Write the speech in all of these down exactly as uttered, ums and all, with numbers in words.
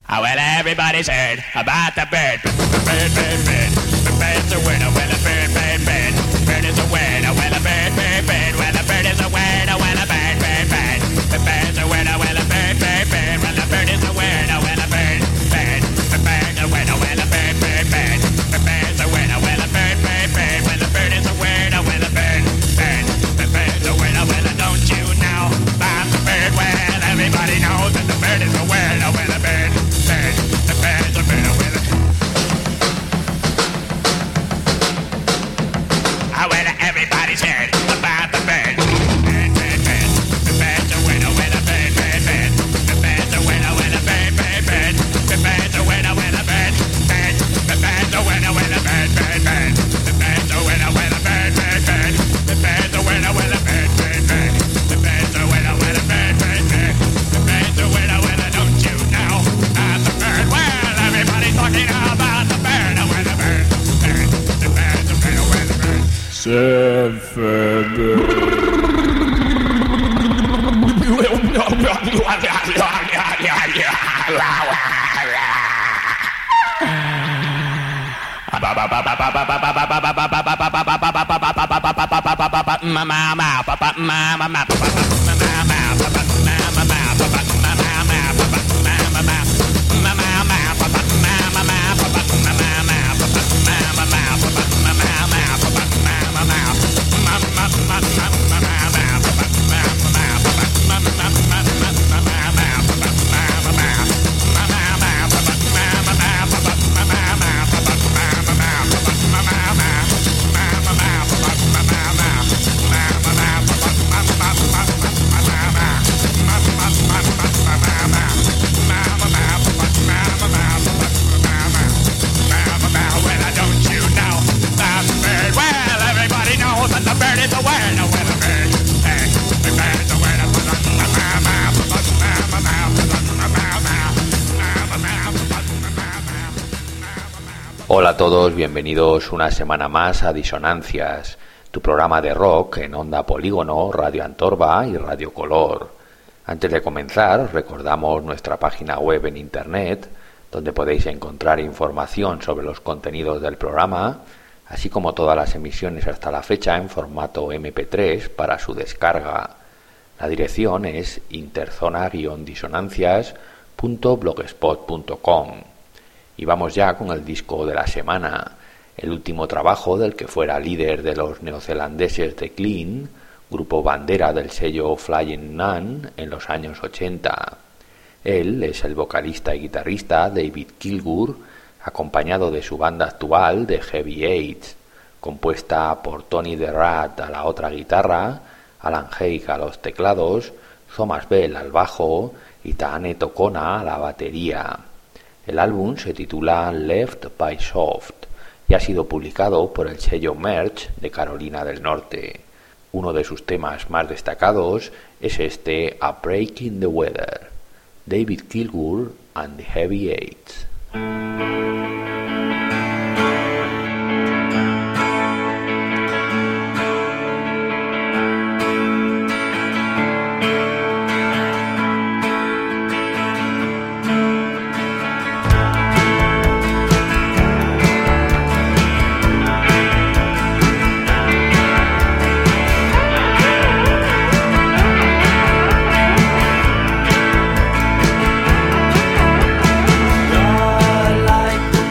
Oh, well, everybody's heard about the bird. Bird, bird, bird. The bird's a word. Oh, well, a bird, bird, bird. Bird is a word. Oh, well, a bird, bird, bird. Well, a bird is a word. Oh, well, a bird, bird, bird. The bird's a word. Oh, well, a bird, bird, bird. Well, a bird is a word. Oh, well, a bird, bird. The bird's a word. Oh, well, a bird, bird, bird. The bird's a word. Oh, well, a bird, bird, bird. Well, the bird is a word. Oh, well, a bird, bird. The bird's a word. Oh, well, don't you know about the bird? Well, everybody knows that the bird is a word. Oh, well, a bird. The bird's a bird, oh, well. Oh, well, everybody's heard about the bird. Bird, bird, bird. The bird's a word, oh, well, a bird, bird, bird. The bird's a word, oh, well, a bird, bird, bird. The bird's a word, oh, well, a bird, bird. The bird's a word, oh, well, a bird, bird, bird. The bird's a word, oh, well, a bird, bird, bird. The bird's a word, oh, well, a bird, bird, bird. The bird's a word, oh, well, a bird, bird, bird. The bird's a word, oh, well, don't you know about the bird? Well, everybody's talking about the bird, oh, well, the bird, bird. The bird's a bird, oh, well, the bird. Hola a todos, bienvenidos una semana más a Disonancias, tu programa de rock en Onda Polígono, Radio Antorba y Radio Color. Antes de comenzar, recordamos nuestra página web en internet, donde podéis encontrar información sobre los contenidos del programa, así como todas las emisiones hasta la fecha en formato eme pe tres para su descarga. La dirección es interzona guion disonancias punto blogspot punto com. Y vamos ya con el disco de la semana, el último trabajo del que fuera líder de los neozelandeses de Clean, grupo bandera del sello Flying Nun en los años ochenta. Él es el vocalista y guitarrista David Kilgour, acompañado de su banda actual de Heavy Aids, compuesta por Tony The Rat a la otra guitarra, Alan Haig a los teclados, Thomas Bell al bajo y Taane Tokona a la batería. El álbum se titula Left by Soft y ha sido publicado por el sello Merch de Carolina del Norte. Uno de sus temas más destacados es este A Break in the Weather, David Kilgour and the Heavy Aids. Like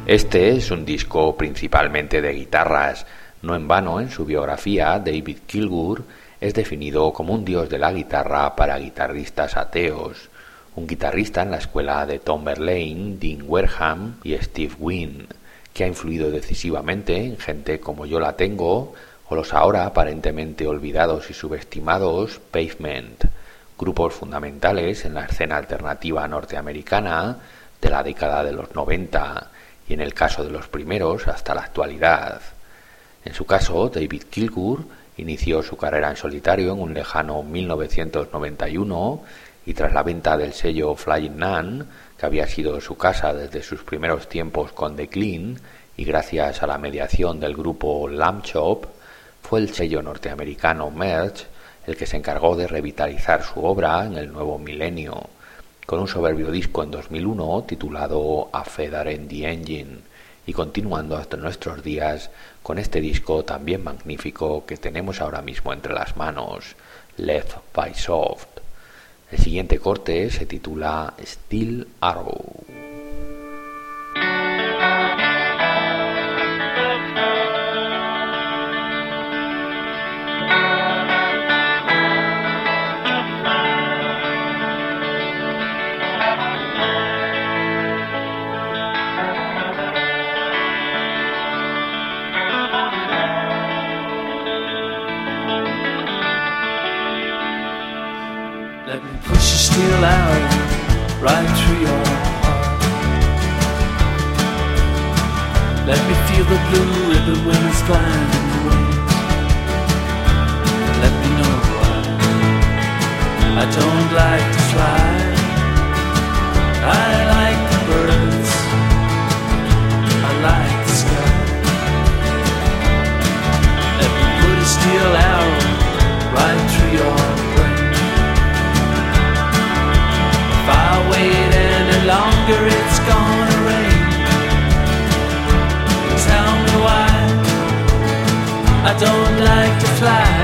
Este es un disco principalmente de guitarras. No en vano, en su biografía, David Kilgour es definido como un dios de la guitarra para guitarristas ateos, un guitarrista en la escuela de Tom Verlaine, Dean Wareham y Steve Wynn, que ha influido decisivamente en gente como Yo La Tengo o los ahora aparentemente olvidados y subestimados Pavement, grupos fundamentales en la escena alternativa norteamericana de la década de los noventa y, en el caso de los primeros, hasta la actualidad. En su caso, David Kilgour inició su carrera en solitario en un lejano mil novecientos noventa y uno y tras la venta del sello Flying Nun, que había sido su casa desde sus primeros tiempos con The Clean, y gracias a la mediación del grupo Lamb Chop, fue el sello norteamericano Merge el que se encargó de revitalizar su obra en el nuevo milenio, con un soberbio disco en dos mil uno titulado A Feather in the Engine, y continuando hasta nuestros días con este disco también magnífico que tenemos ahora mismo entre las manos, Left by Soft. El siguiente corte se titula Steel Arrow. Let me push a steel arrow right through your heart. Let me feel the blue ribbon when it's flying in the wind. Let me know why I don't like to fly. I like the birds, I like the sky. Let me put a steel arrow right through your brain. If I wait any longer, it's gonna rain. Tell me why I don't like to fly.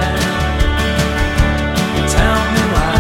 Tell me why.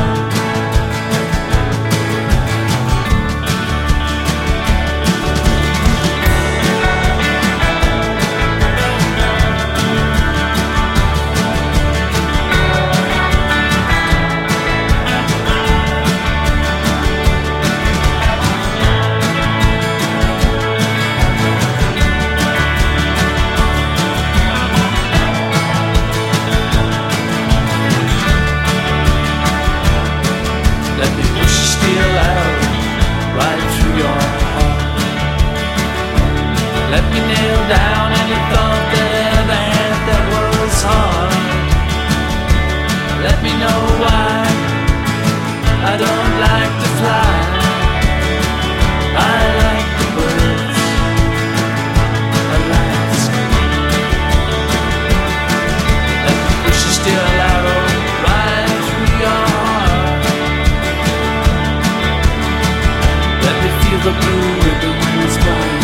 Let me nail down any thought that ever had that was hard. Let me know why I don't like to fly. I like the birds, I like the sky. Let me push a steel arrow right through your heart. Let me feel the blue ribbon when it's flying.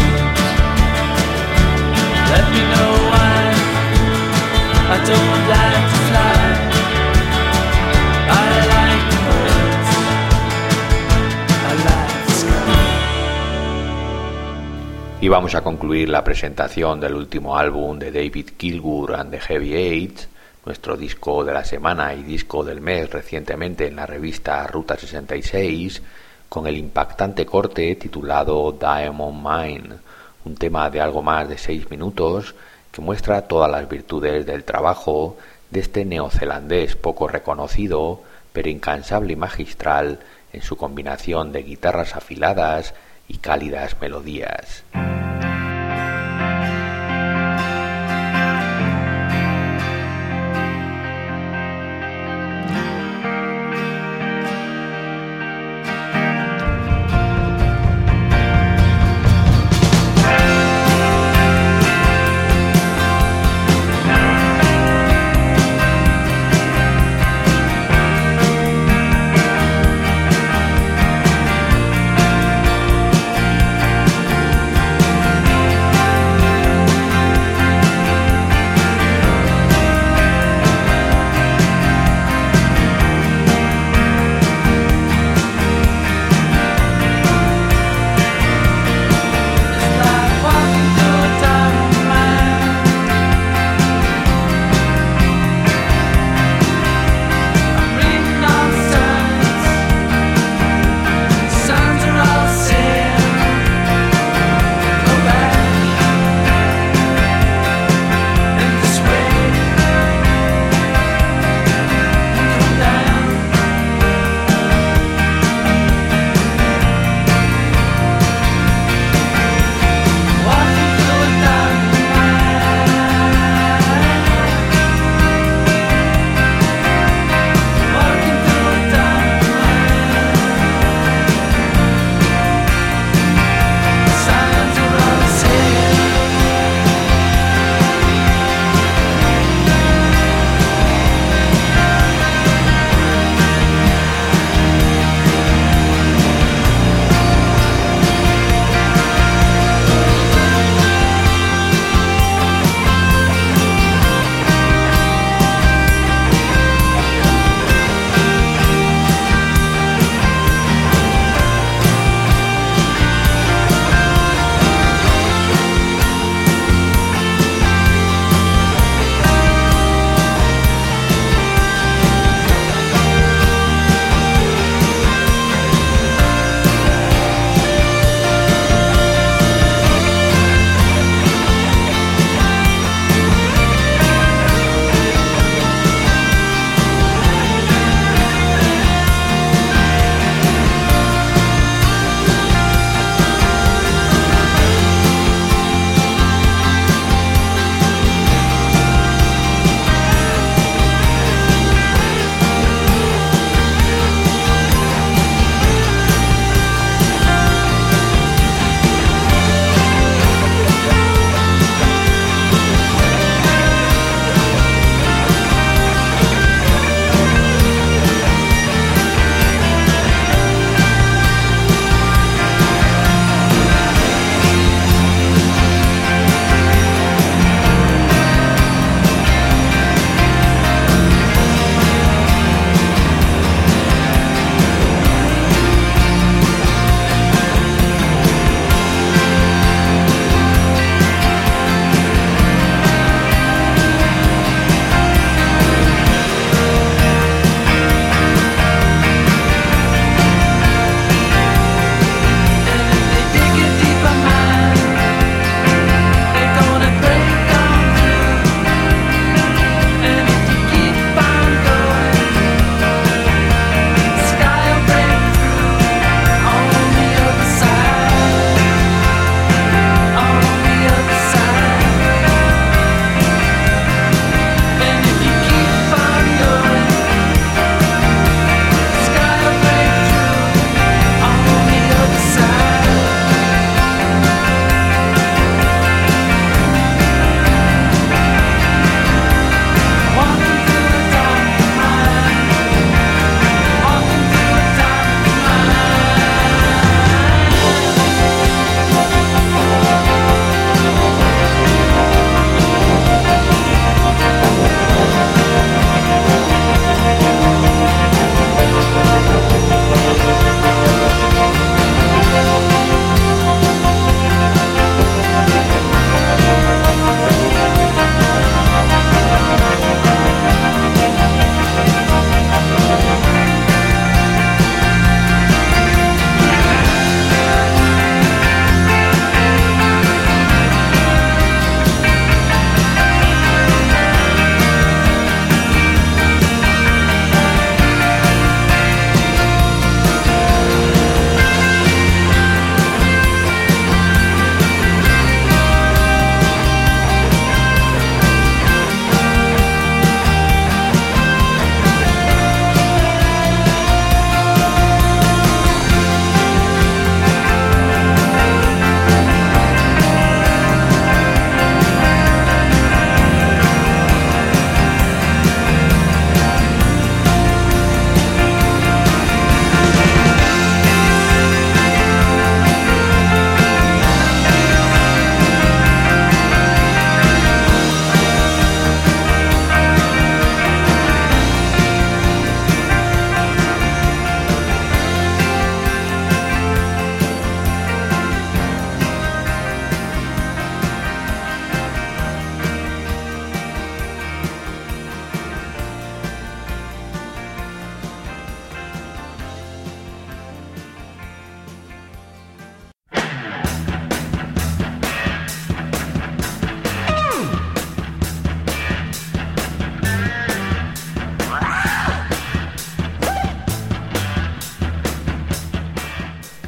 Let me know why I don't like to fly. I like the birds, I like the sky. Y vamos a concluir la presentación del último álbum de David Kilgour and the Heavy Eight, nuestro disco de la semana y disco del mes recientemente en la revista Ruta sesenta y seis, con el impactante corte titulado Diamond Mine, un tema de algo más de seis minutos que muestra todas las virtudes del trabajo de este neozelandés poco reconocido, pero incansable y magistral en su combinación de guitarras afiladas y cálidas melodías.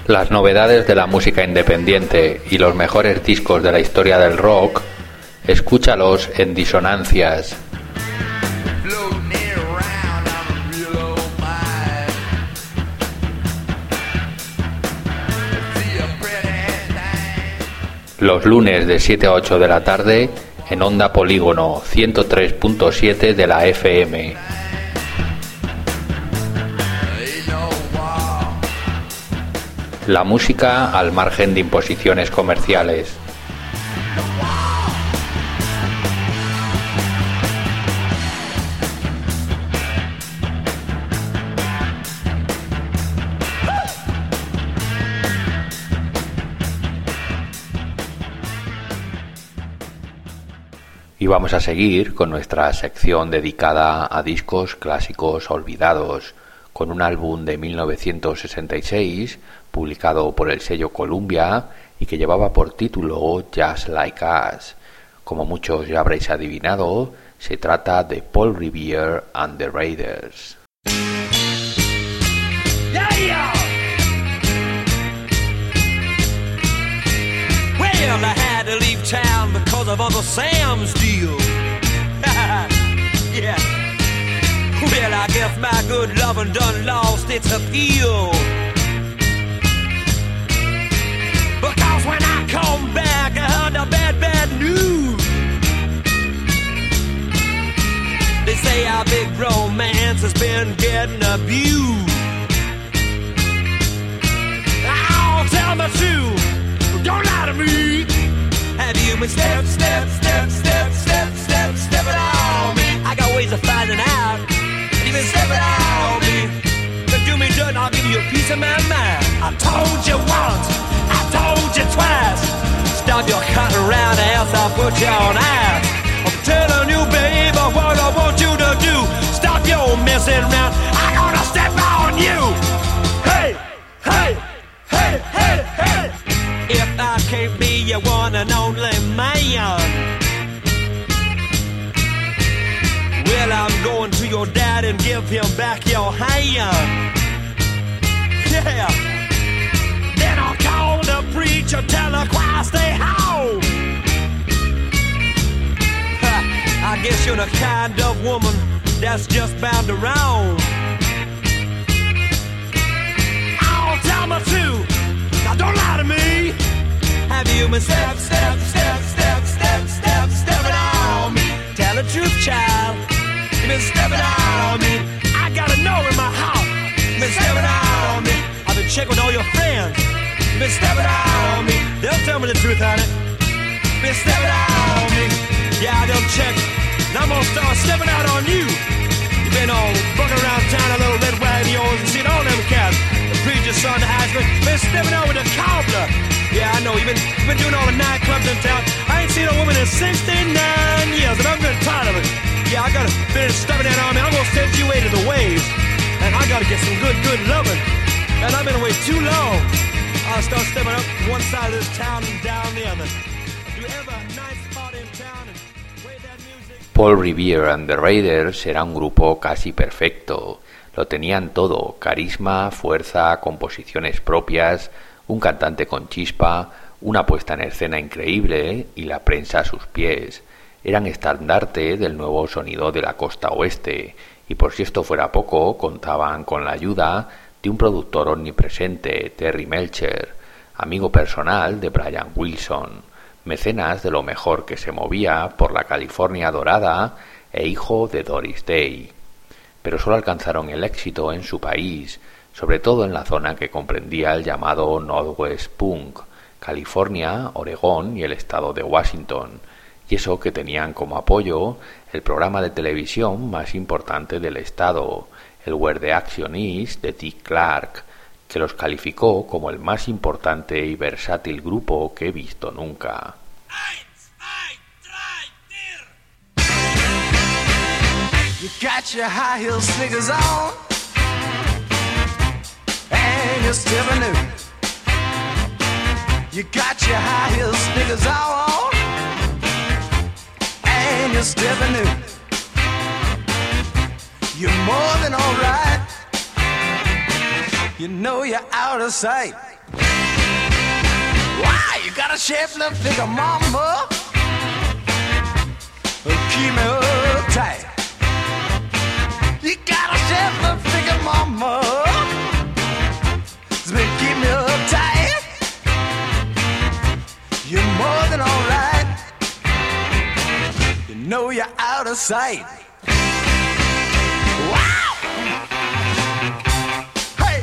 Las novedades de la música independiente y los mejores discos de la historia del rock, escúchalos en Disonancias. Los lunes de siete a ocho de la tarde en Onda Polígono ciento tres punto siete de la F M. La música al margen de imposiciones comerciales. Y vamos a seguir con nuestra sección dedicada a discos clásicos olvidados, con un álbum de mil novecientos sesenta y seis, publicado por el sello Columbia y que llevaba por título Just Like Us. Como muchos ya habréis adivinado, se trata de Paul Revere and the Raiders. Yeah, yeah. Well, I had to leave town because of Uncle Sam's deal. Yeah. Well, I guess my good lovin' done lost its appeal. Because when I come back, I heard the bad, bad news. They say our big romance has been getting abused. Oh, tell me true, don't lie to me. Have you been step, step, step, step, step, step, stepping on me? I got ways of finding out. You've been stepping on me. But do me dirt and I'll give you a piece of my mind. I told you once, I told you twice. Stop your cutting around else, I'll put you on ice. I'm telling you, baby, what I want you to do. Stop your messing around, I'm gonna step on you. Hey, hey, hey, hey, hey. If I can't be your one and only man, well, I'm going to your dad and give him back your hand. Yeah. Then I'll call the preacher, tell the choir stay home. Ha, I guess you're the kind of woman that's just bound to roam. Oh, tell me true, now don't lie to me. Have you been step, step, step, step, step, step, stepping on me? Tell the truth, child. You been stepping out on me. I gotta know in my heart. You been stepping out on me. I've been checking with all your friends. You been stepping out on me. They'll tell me the truth, honey. You been stepping out on me. Yeah, I done checked. Now I'm gonna start stepping out on you. You been all bucking around town, a little red wagon of yours, and seen all them cats. The preacher's son, the husband, been stepping out with the cobbler. Yeah, I know. You've been, you've been doing all the nightclubs in town. I ain't seen a woman in sixty-nine years, and I'm getting tired of it. Yeah, I gotta finish stuffing that on me. I'm gonna send you away to the waves. And I gotta get some good, good loving. And I've been away too long. I'll start stepping up one side of this town and down the other. Do ever a nice spot in town and wave that music. Paul Revere and the Raiders era un grupo casi perfecto. Lo tenían todo: carisma, fuerza, composiciones propias, un cantante con chispa, una puesta en escena increíble y la prensa a sus pies. Eran estandarte del nuevo sonido de la costa oeste, y por si esto fuera poco, contaban con la ayuda de un productor omnipresente, Terry Melcher, amigo personal de Brian Wilson, mecenas de lo mejor que se movía por la California dorada e hijo de Doris Day. Pero solo alcanzaron el éxito en su país, sobre todo en la zona que comprendía el llamado Northwest Punk, California, Oregón y el estado de Washington, y eso que tenían como apoyo el programa de televisión más importante del estado, el Where the Action Is de Dick Clark, que los calificó como el más importante y versátil grupo que he visto nunca. You got your high heel sneakers on and you're still new. You got your high heel sneakers on and you're still new. You're more than alright. You know you're out of sight. got a shaped little figure, mama. Keep me tight. You got a shaped little figure, mama. It's been keep me tight. You're more than alright. You know you're out of sight. Wow! Hey!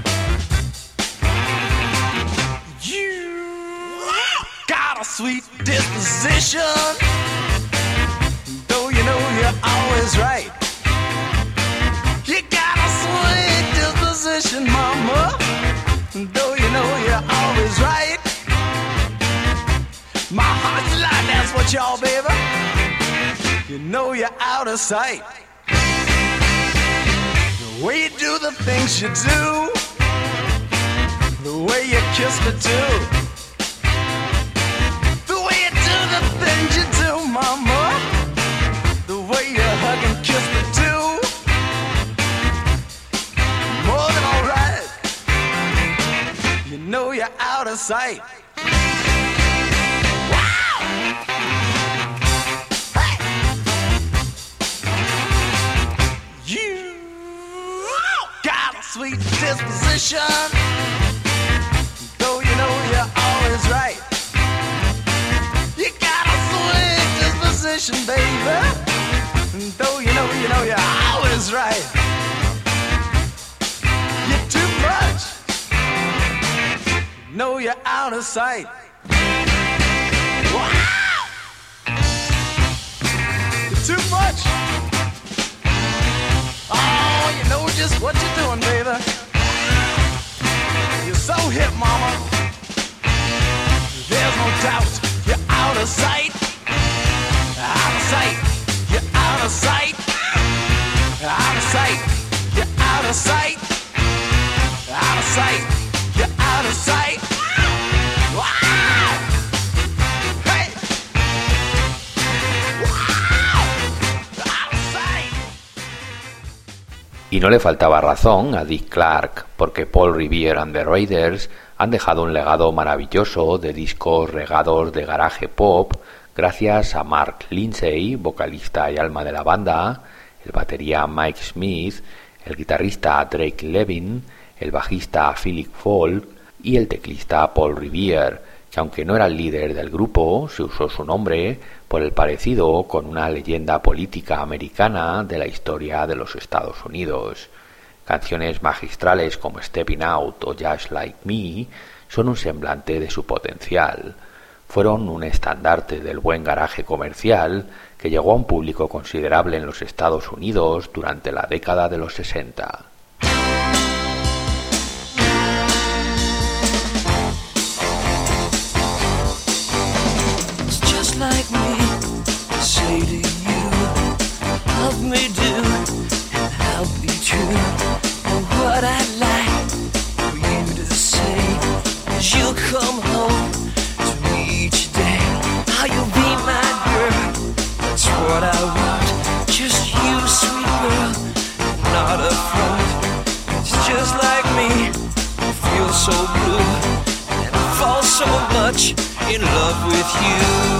You got a sweet disposition. Though you know you're always right. You got a sweet disposition, mama. Though you know you're always right. My heart's alive, that's what y'all, baby. You know you're out of sight. The way you do the things you do, the way you kiss me too, the way you do the things you do, mama, the way you hug and kiss me too, more than alright. You know you're out of sight. Sweet disposition, though you know you're always right. You got a sweet disposition, baby, though you know you know you're always right. You're too much, you know you're out of sight. Wow! You're too much. Oh, you know just what you're doing, baby. You're so hip, mama. There's no doubt you're out of sight. Out of sight. You're out of sight. Out of sight. You're out of sight. Out of sight. You're out of sight. Wow! Hey! Wow! Out of sight. Y no le faltaba razón a Dick Clark, porque Paul Revere and the Raiders han dejado un legado maravilloso de discos regados de garaje pop gracias a Mark Lindsay, vocalista y alma de la banda, el batería Mike Smith, el guitarrista Drake Levin, el bajista Philip Falk y el teclista Paul Revere, que aunque no era el líder del grupo, se usó su nombre por el parecido con una leyenda política americana de la historia de los Estados Unidos. Canciones magistrales como Stepping Out o Just Like Me son un semblante de su potencial. Fueron un estandarte del buen garaje comercial que llegó a un público considerable en los Estados Unidos durante la década de los sesenta. Like me, say to you, love me do, and I'll be true. And what I'd like for you to say is you'll come home to me each day. How you'll be my girl, that's what I want. Just you, sweet girl, not a front. It's just like me, I feel so blue, and I fall so much in love with you.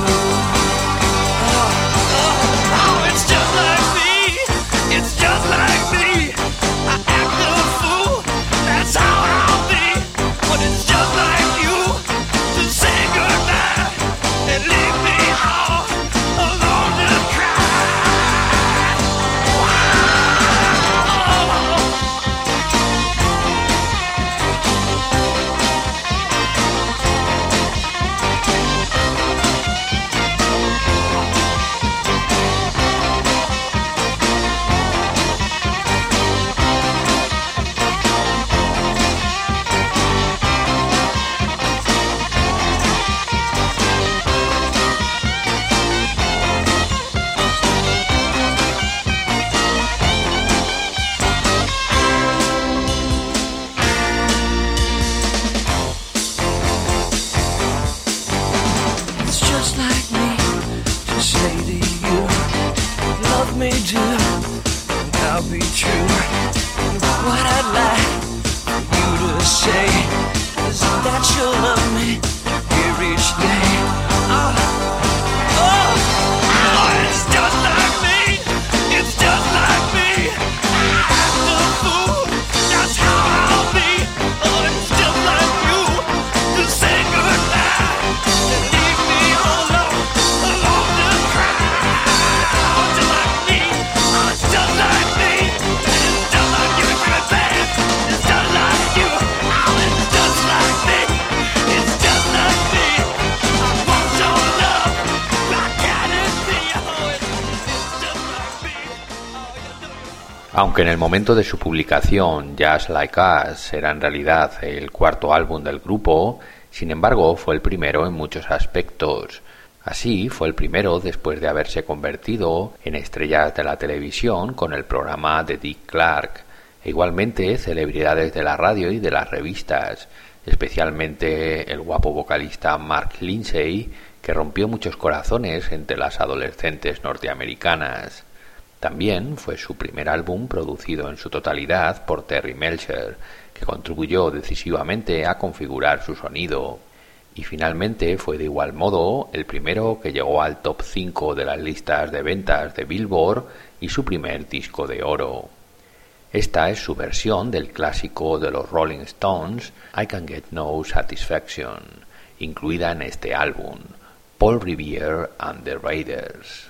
Aunque en el momento de su publicación Just Like Us era en realidad el cuarto álbum del grupo, sin embargo fue el primero en muchos aspectos. Así fue el primero después de haberse convertido en estrellas de la televisión con el programa de Dick Clark, e igualmente celebridades de la radio y de las revistas, especialmente el guapo vocalista Mark Lindsay, que rompió muchos corazones entre las adolescentes norteamericanas. También fue su primer álbum producido en su totalidad por Terry Melcher, que contribuyó decisivamente a configurar su sonido. Y finalmente fue de igual modo el primero que llegó al top cinco de las listas de ventas de Billboard y su primer disco de oro. Esta es su versión del clásico de los Rolling Stones, I Can Get No Satisfaction, incluida en este álbum, Paul Revere and the Raiders.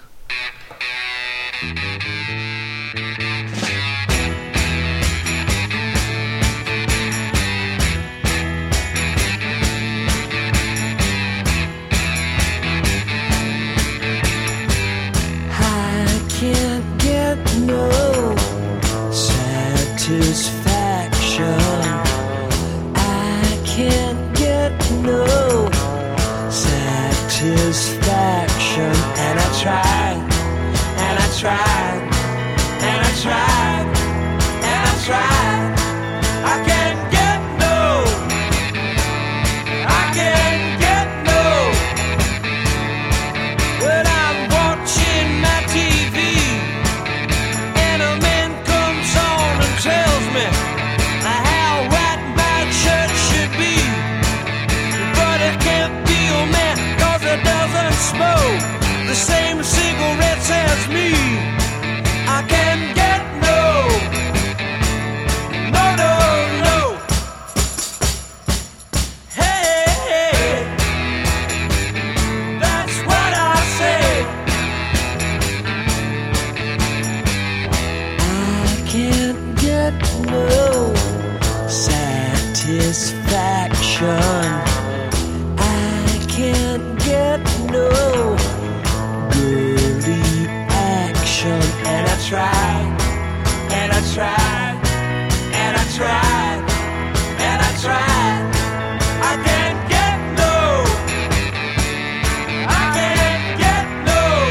I can't get no satisfaction. I can't get no satisfaction. And I tried, and I tried, and I tried, and I tried. I can't get no, I can't get no. When I'm watching my T V and a man comes on and tells me how right my church should be, but it can't be a man 'cause it doesn't smoke the same cigarettes as me. I can't get no, no, no, no. Hey, hey, that's what I say. I can't get no satisfaction. I can't get no girly action. And I tried, and I tried, and I tried, and I tried. I can't get no, I can't get no.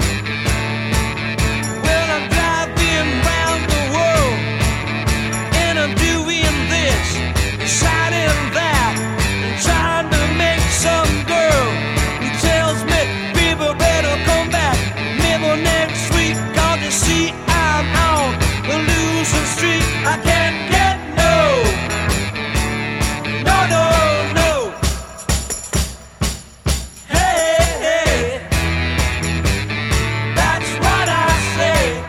Well, I'm driving round the world and I'm doing this, deciding that, and trying to make some girl who tells me people better come back middle next week, 'cause you see I'm on the losing streak. I can't get no, no, no, no. Hey, hey, that's what I say.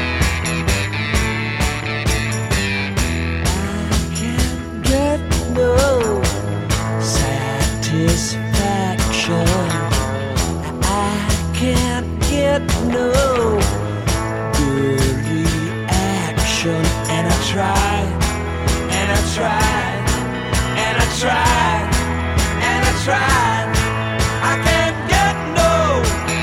I can't get no satisfaction. I can't get no girly action. And I tried, and I tried, and I tried, and I tried. I can't get no,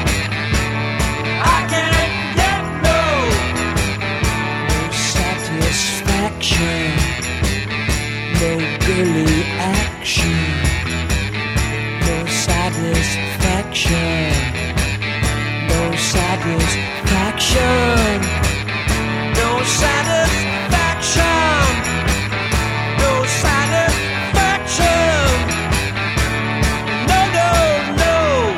I can't get no, no satisfaction, no girly action, no satisfaction, no satisfaction, no satisfaction, no satisfaction, no, no, no.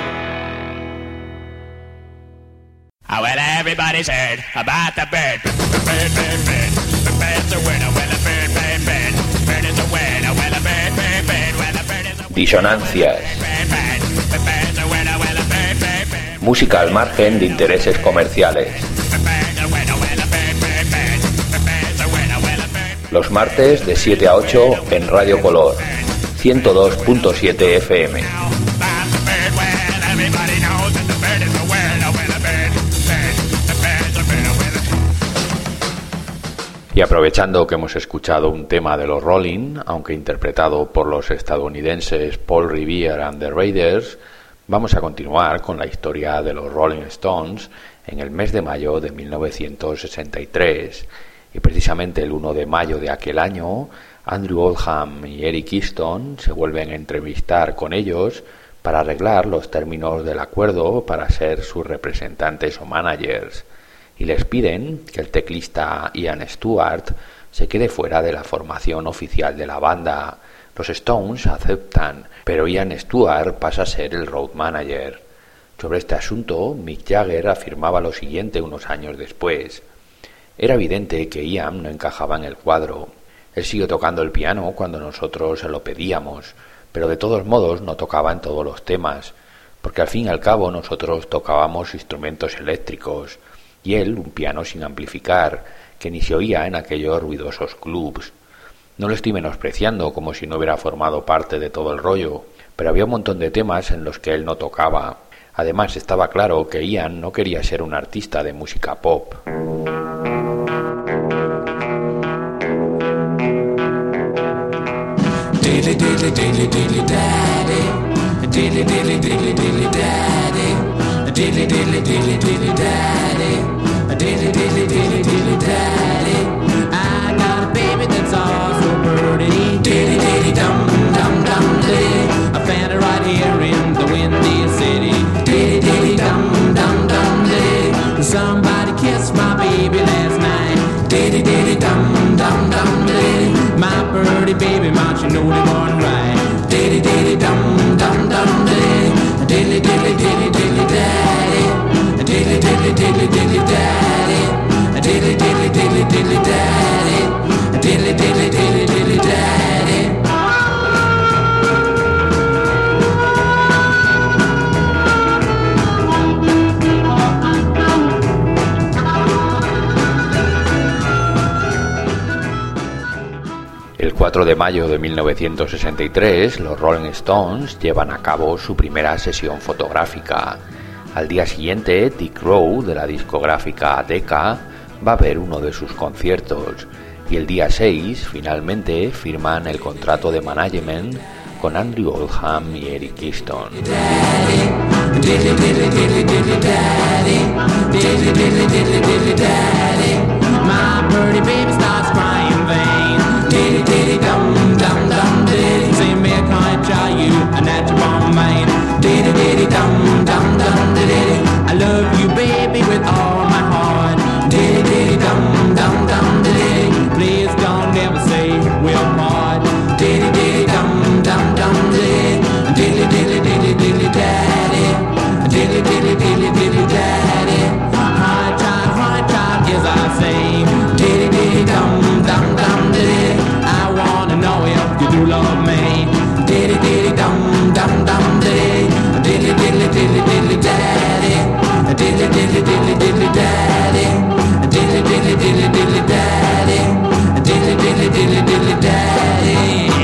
Oh, well, everybody's heard about the bird. Bird, bird, bird. The bird's a winner. Well, a bird, bird, bird. Bird is a winner. Well, a bird, bird, bird. Well, a bird is a winner. Disonancias. Bird, bird. The bird's a winner. Well, a bird, bird, bird. Música al margen de intereses comerciales. The bird's a winner. Well, a bird, bird, bird. The bird's a winner. Well, a bird, bird. Los martes de siete a ocho en Radio Color, ciento dos punto siete F M. Now, that's a bird. Well, everybody knows that the bird is a winner. Well, a bird, bird. The bird's a winner. Well, a Y aprovechando que hemos escuchado un tema de los Rolling, aunque interpretado por los estadounidenses Paul Revere and the Raiders, vamos a continuar con la historia de los Rolling Stones en el mes de mayo de mil novecientos sesenta y tres. Y precisamente el uno de mayo de aquel año, Andrew Oldham y Eric Easton se vuelven a entrevistar con ellos para arreglar los términos del acuerdo para ser sus representantes o managers, y les piden que el teclista Ian Stewart se quede fuera de la formación oficial de la banda. Los Stones aceptan, pero Ian Stewart pasa a ser el road manager. Sobre este asunto, Mick Jagger afirmaba lo siguiente unos años después: era evidente que Ian no encajaba en el cuadro. Él siguió tocando el piano cuando nosotros se lo pedíamos, pero de todos modos no tocaba en todos los temas, porque al fin y al cabo nosotros tocábamos instrumentos eléctricos, y él un piano sin amplificar, que ni se oía en aquellos ruidosos clubs. No lo estoy menospreciando como si no hubiera formado parte de todo el rollo, pero había un montón de temas en los que él no tocaba. Además estaba claro que Ian no quería ser un artista de música pop. Dilly dilly dilly dilly daddy, dilly dilly dilly dilly daddy, dilly dilly dilly dilly daddy, dilly dilly dilly dilly daddy. I got a baby that's all so pretty, dilly dilly dum dum dum dilly. I found her right here in the windy city, dilly dilly dum dum dum dilly. Somebody kissed my baby last night, dilly dilly dum dum dum dilly. My pretty baby, ma, she know they born right. Dilly dilly dum dum dum dilly, dilly dilly dilly dilly daddy, dilly dilly dilly dilly daddy, dilly dilly dilly dilly daddy, dilly dilly dilly dilly daddy. El cuatro de mayo de mil novecientos sesenta y tres, los Rolling Stones llevan a cabo su primera sesión fotográfica. Al día siguiente, Dick Rowe, de la discográfica Decca, va a ver uno de sus conciertos, y el día seis, finalmente, firman el contrato de management con Andrew Oldham y Eric Easton. Diddy diddy dum dum dum diddy. Say me I can't try you, and that's your bomb mine. Diddy diddy dum dum dum diddy. I love you, baby, with all my heart. Diddy diddy dum dum dum diddy. Please don't ever say we'll part. Diddy diddy dum dum dum diddy. Diddy diddy diddy diddy daddy. Diddy diddy diddy diddy daddy. Hard time, hard time, yes I say. Diddy diddy dum dum dum diddy. I wanna know if you do love me. Diddy diddy dum dum dum diddy. Diddy diddy diddy diddy daddy. Diddy diddy diddy diddy daddy. Diddy diddy diddy diddy daddy. Diddy diddy diddy diddy daddy.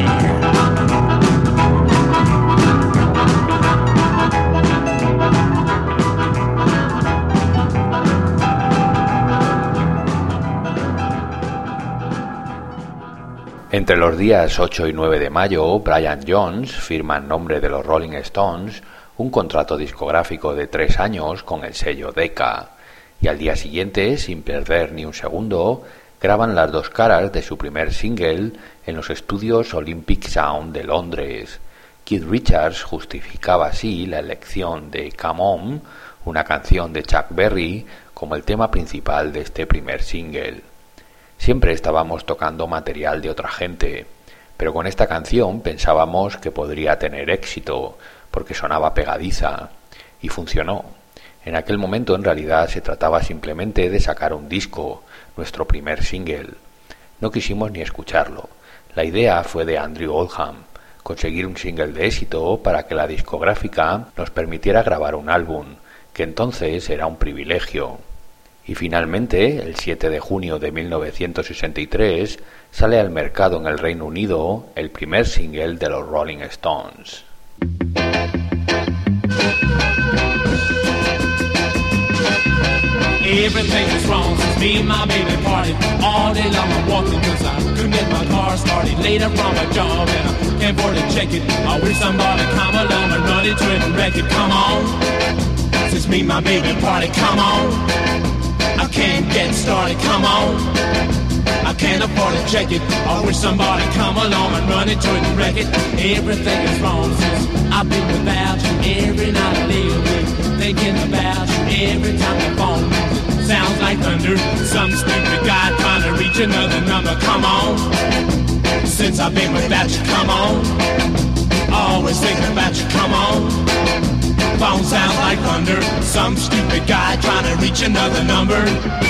Entre los días ocho y nueve de mayo, Brian Jones firma en nombre de los Rolling Stones un contrato discográfico de tres años con el sello Decca, y al día siguiente, sin perder ni un segundo, graban las dos caras de su primer single en los estudios Olympic Sound de Londres. Keith Richards justificaba así la elección de Come On, una canción de Chuck Berry, como el tema principal de este primer single. Siempre estábamos tocando material de otra gente, pero con esta canción pensábamos que podría tener éxito, porque sonaba pegadiza, y funcionó. En aquel momento en realidad se trataba simplemente de sacar un disco, nuestro primer single. No quisimos ni escucharlo. La idea fue de Andrew Oldham, conseguir un single de éxito para que la discográfica nos permitiera grabar un álbum, que entonces era un privilegio. Y finalmente, el siete de junio de mil novecientos sesenta y tres, sale al mercado en el Reino Unido el primer single de los Rolling Stones. Everything is wrong since me and my baby parted. All day long I'm walking cause I couldn't get my car started. Later from my job and I can't afford to check it. I wish somebody come along and run into it and wreck it. Come on, since me and my baby parted, come on. I can't get started, come on. can't afford to check it. I wish somebody come along and run it, join and wreck it. Everything is wrong since I've been without you. Every night I lay awake thinking about you. Every time the phone rings, it sounds like thunder. Some stupid guy trying to reach another number. Come on, since I've been without you, come on. Always thinking about you, come on. Phone sounds like thunder. Some stupid guy trying to reach another number.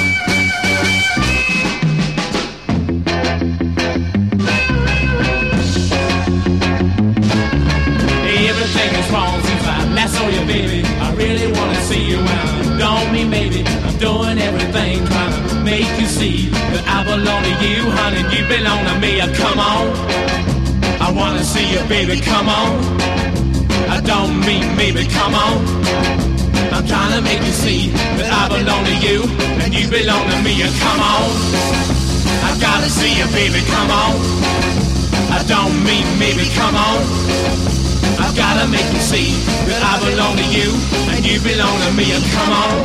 Everything is wrong since I last saw you, baby. I really wanna see you around. Don't mean maybe I'm doing everything trying to make you see that I belong to you, honey. You belong to me. Uh, come on, I wanna see you, baby. Come on. I don't mean maybe. Come on. I'm trying to make you see that I belong to you and you belong to me. Uh, come on, I gotta see you, baby. Come on. I don't mean maybe. Come on. I've gotta make you see that I belong to you and you belong to me. And come on,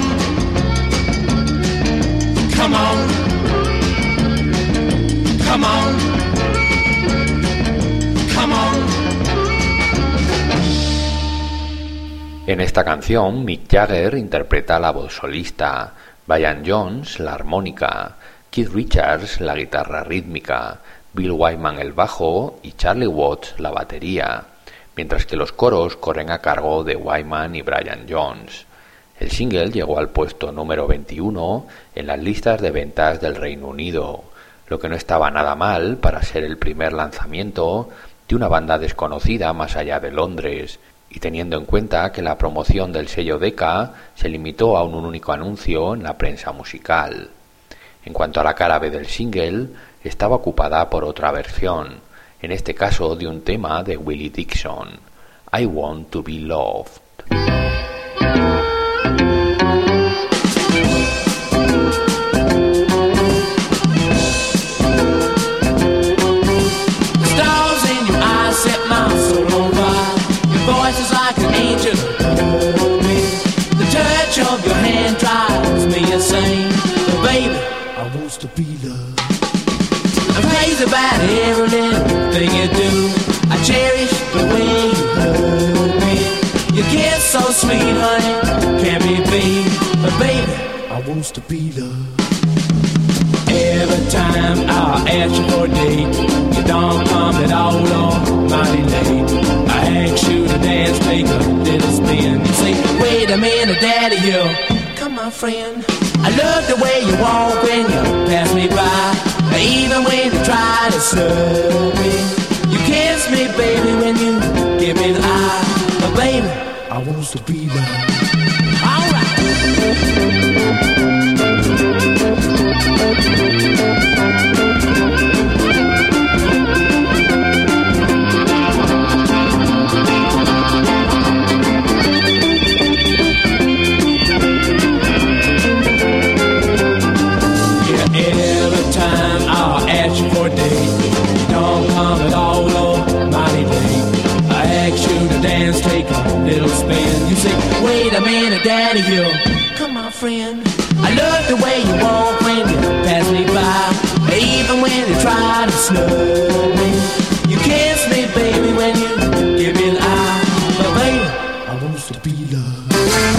come on, come on, come on. En esta canción, Mick Jagger interpreta la voz solista, Brian Jones la armónica, Keith Richards la guitarra rítmica, Bill Wyman el bajo y Charlie Watts la batería, mientras que los coros corren a cargo de Wyman y Brian Jones. El single llegó al puesto número veintiuno en las listas de ventas del Reino Unido, lo que no estaba nada mal para ser el primer lanzamiento de una banda desconocida más allá de Londres, y teniendo en cuenta que la promoción del sello Decca se limitó a un único anuncio en la prensa musical. En cuanto a la cara B del single, estaba ocupada por otra versión, en este caso de un tema de Willie Dixon, I Want to Be Loved. Stars in your eyes set my soul on fire. Your voice is like an angel. The touch of your hand drives me insane. But baby, I want to be loved. I'm crazy about every little thing you do. I cherish the way you hold me. Your kiss so sweet, honey, can't be beat. But baby, I want to be loved. Every time I ask you for a date, you don't come at all or mighty late. I ask you to dance, take a little spin. You say, wait a minute, daddy, you come on, friend. I love the way you walk when you pass me by. Even when you try to slow me, you kiss me, baby, when you give me the eye. But baby, I want to be loved. All right. Wait a minute, daddy, you come on, friend. I love the way you walk when you pass me by. Even when you try to slow me, you kiss me, baby, when you give me the eye. But baby, I want to be loved.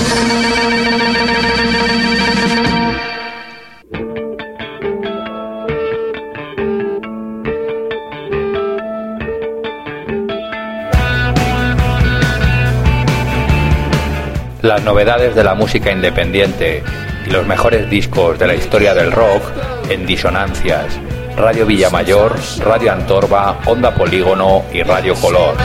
Las novedades de la música independiente y los mejores discos de la historia del rock en Disonancias, Radio Villamayor, Radio Antorba, Onda Polígono y Radio Color.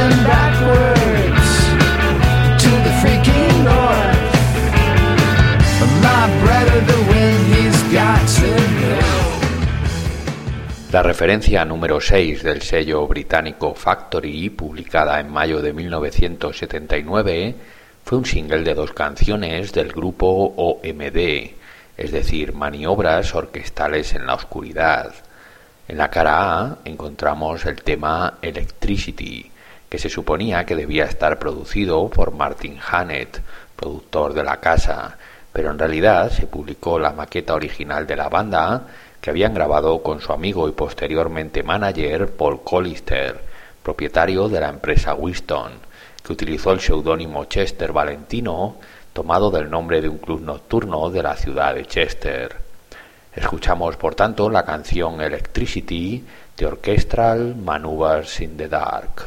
La referencia número seis del sello británico Factory, publicada en mayo de mil novecientos setenta y nueve, fue un single de dos canciones del grupo O M D, es decir, maniobras orquestales en la oscuridad. En la cara A encontramos el tema Electricity, que se suponía que debía estar producido por Martin Hannett, productor de la casa, pero en realidad se publicó la maqueta original de la banda que habían grabado con su amigo y posteriormente manager Paul Collister, propietario de la empresa Winston, que utilizó el seudónimo Chester Valentino, tomado del nombre de un club nocturno de la ciudad de Chester. Escuchamos, por tanto, la canción Electricity de Orchestral Maneuvers in the Dark.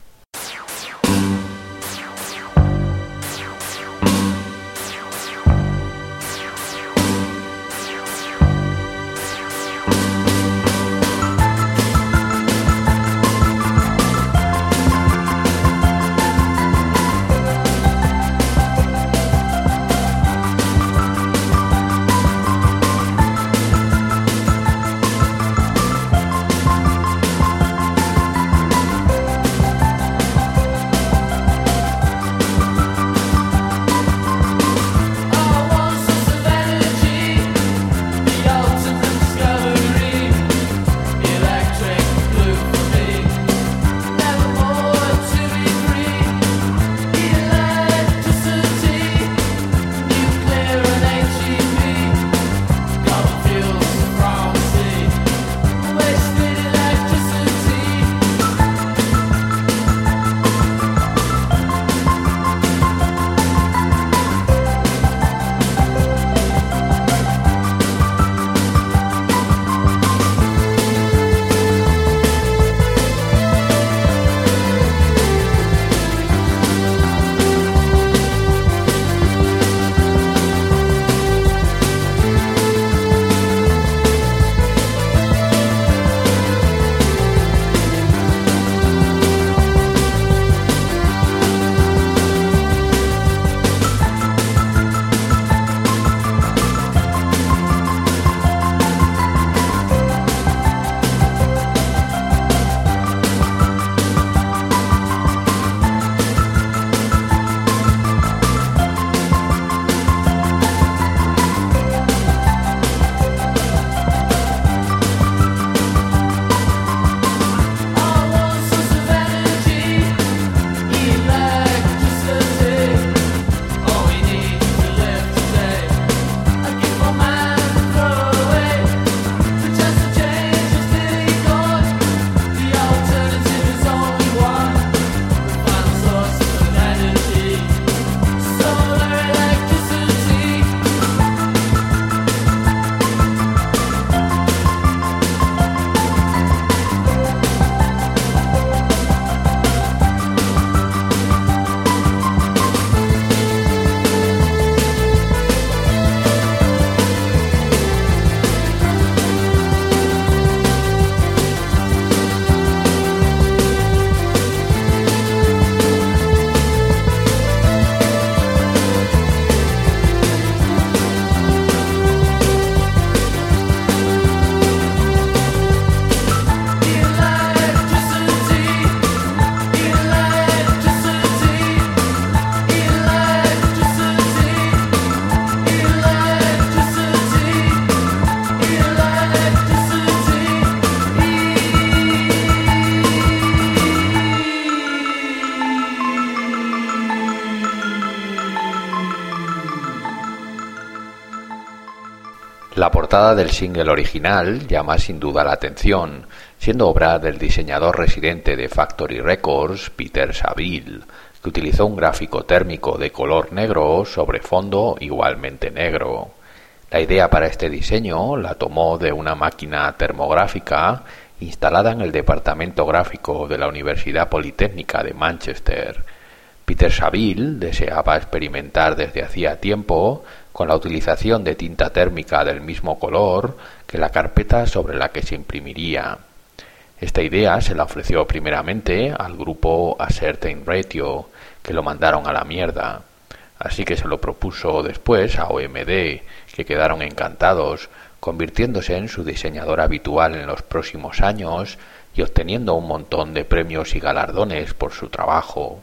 La portada del single original llama sin duda la atención, siendo obra del diseñador residente de Factory Records, Peter Saville, que utilizó un gráfico térmico de color negro sobre fondo igualmente negro. La idea para este diseño la tomó de una máquina termográfica instalada en el departamento gráfico de la Universidad Politécnica de Manchester. Peter Saville deseaba experimentar desde hacía tiempo con la utilización de tinta térmica del mismo color que la carpeta sobre la que se imprimiría. Esta idea se la ofreció primeramente al grupo A Certain Radio, que lo mandaron a la mierda. Así que se lo propuso después a O M D, que quedaron encantados, convirtiéndose en su diseñador habitual en los próximos años y obteniendo un montón de premios y galardones por su trabajo.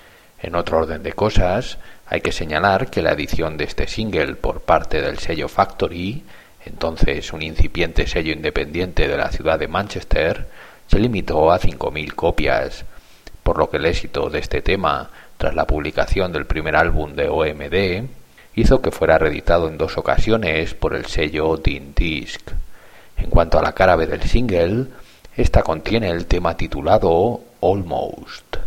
En otro orden de cosas, hay que señalar que la edición de este single por parte del sello Factory, entonces un incipiente sello independiente de la ciudad de Manchester, se limitó a cinco mil copias, por lo que el éxito de este tema, tras la publicación del primer álbum de O M D, hizo que fuera reeditado en dos ocasiones por el sello Dean Disc. En cuanto a la cara B del single, esta contiene el tema titulado Almost.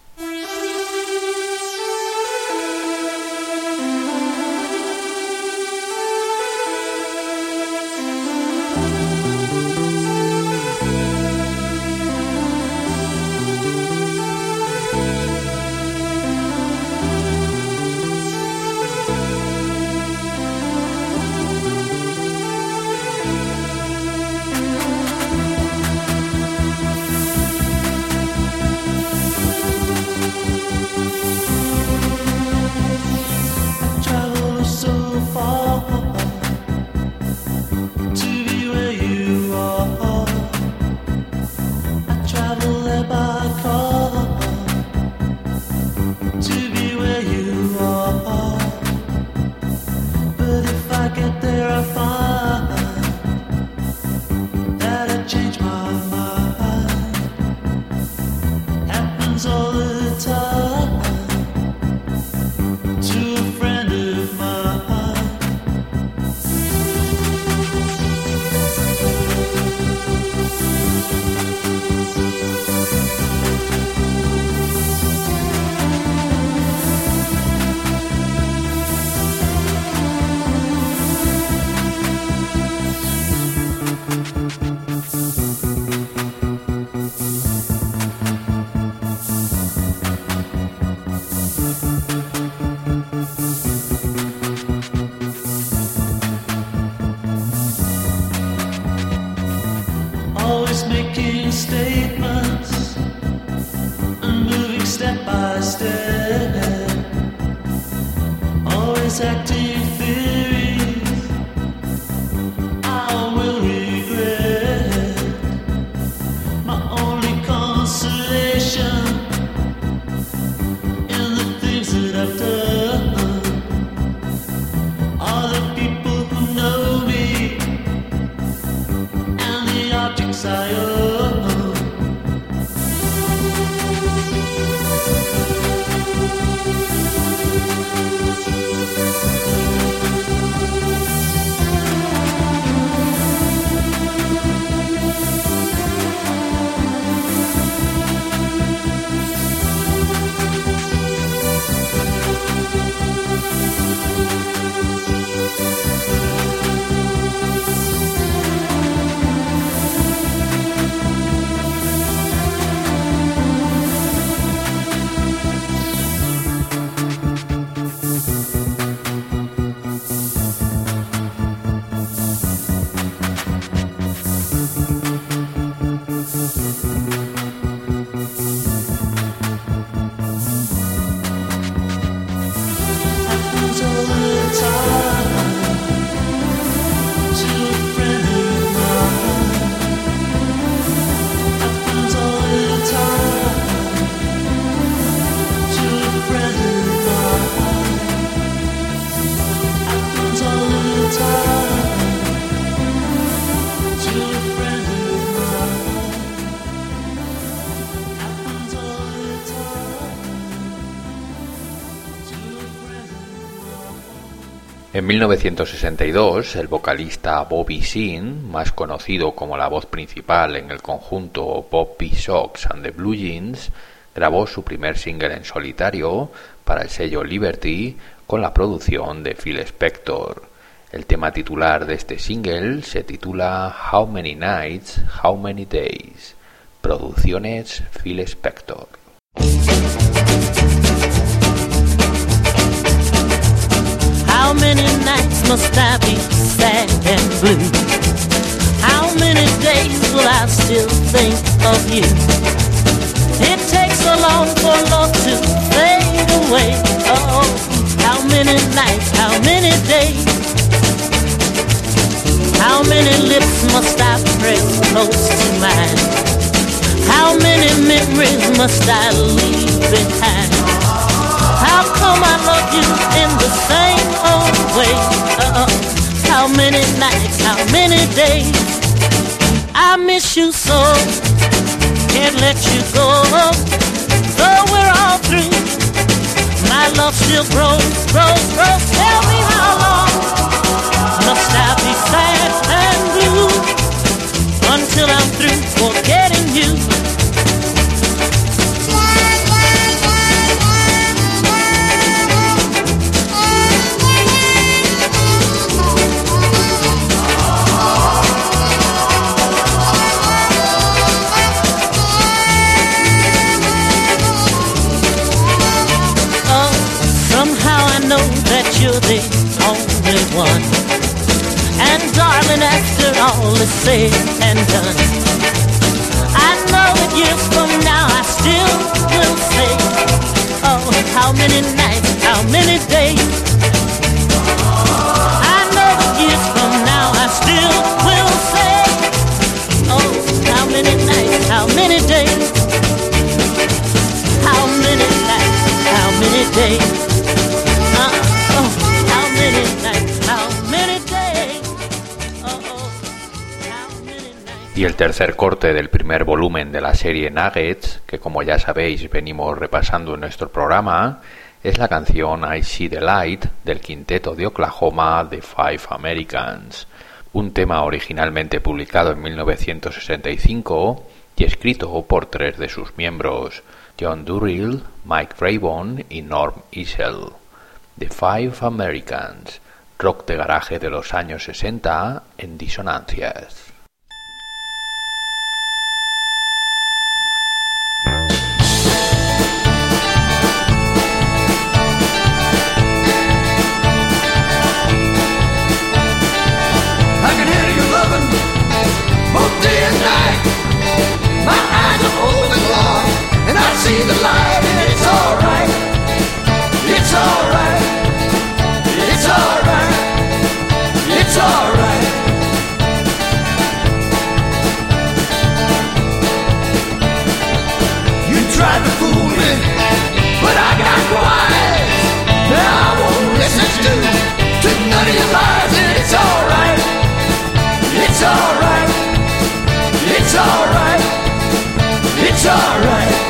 En mil novecientos sesenta y dos, el vocalista Bobby Sean, más conocido como la voz principal en el conjunto Bobby Sox and the Blue Jeans, grabó su primer single en solitario para el sello Liberty con la producción de Phil Spector. El tema titular de este single se titula How Many Nights, How Many Days. Producciones Phil Spector. How many nights must I be sad and blue? How many days will I still think of you? It takes so long for love to fade away. Oh, how many nights, how many days? How many lips must I press close to mine? How many memories must I leave behind? How come I love you in the same old way? Uh, how many nights, how many days? I miss you so, can't let you go. Though we're all through, my love still grows, grows, grows. Tell me how long must I be sad and blue? through forgetting you. You're the only one. And darling, after all is said and done, I know that years from now I still will say, oh, how many nights, how many days. I know that years from now I still will say, oh, how many nights, how many days. How many nights, how many days. Y el tercer corte del primer volumen de la serie Nuggets, que como ya sabéis venimos repasando en nuestro programa, es la canción I See the Light del quinteto de Oklahoma The Five Americans, un tema originalmente publicado en mil novecientos sesenta y cinco y escrito por tres de sus miembros, John Durrell, Mike Raybon y Norm Eisel. The Five Americans, rock de garaje de los años sesenta en disonancias. See the light and it's alright. It's alright. It's alright. It's alright. You tried to fool me, but I got wise. Now I won't listen to, to none of your lies. And it's alright. It's alright. It's alright. It's alright.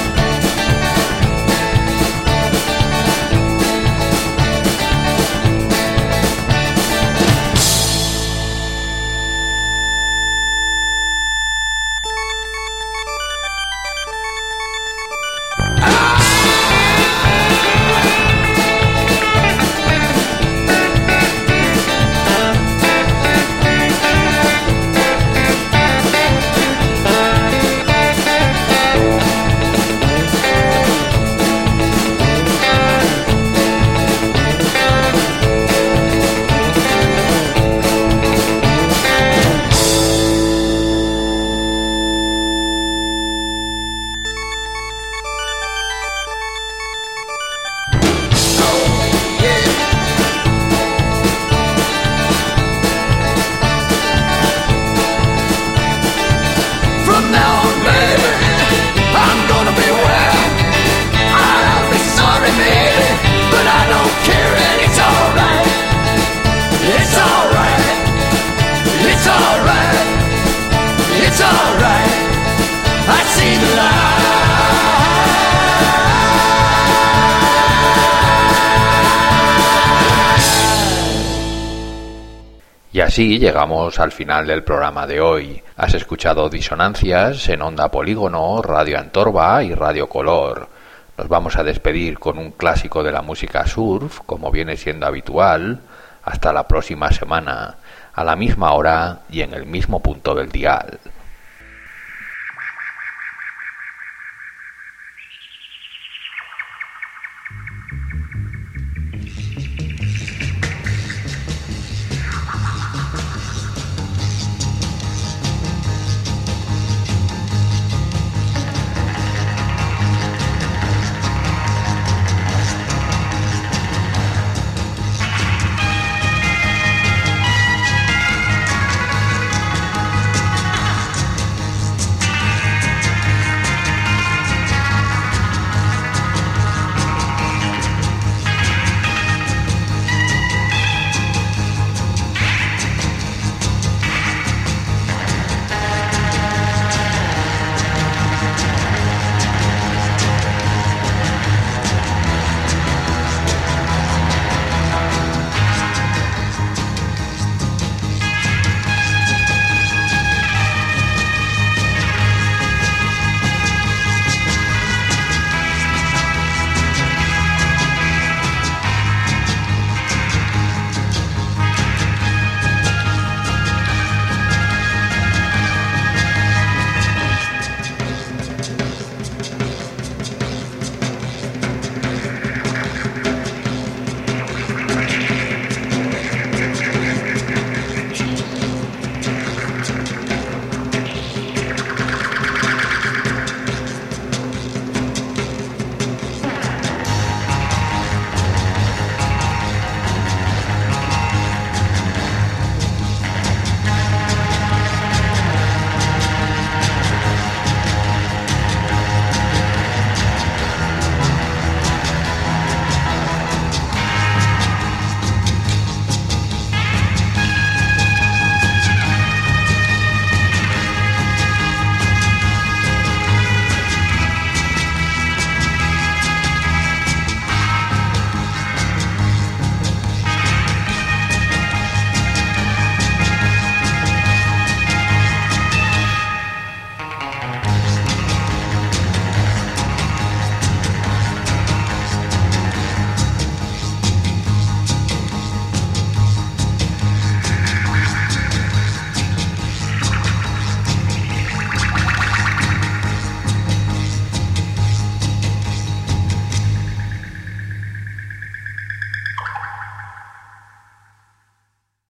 Y así llegamos al final del programa de hoy. Has escuchado Disonancias en Onda Polígono, Radio Antorba y Radio Color. Nos vamos a despedir con un clásico de la música surf, como viene siendo habitual. Hasta la próxima semana, a la misma hora y en el mismo punto del dial.